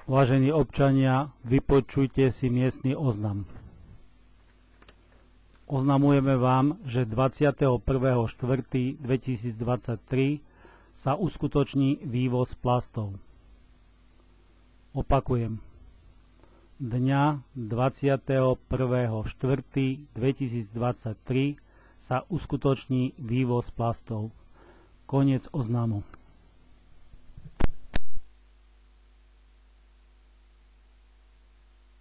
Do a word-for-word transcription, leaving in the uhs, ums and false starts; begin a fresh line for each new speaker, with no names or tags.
Vážení občania, vypočujte si miestny oznam. Oznamujeme vám, že dvadsiateho prvého štvrtého dvetisícdvadsaťtri sa uskutoční vývoz plastov. Opakujem. Dňa dvadsiateho prvého štvrtého dvetisícdvadsaťtri sa uskutoční vývoz plastov. Koniec oznamu.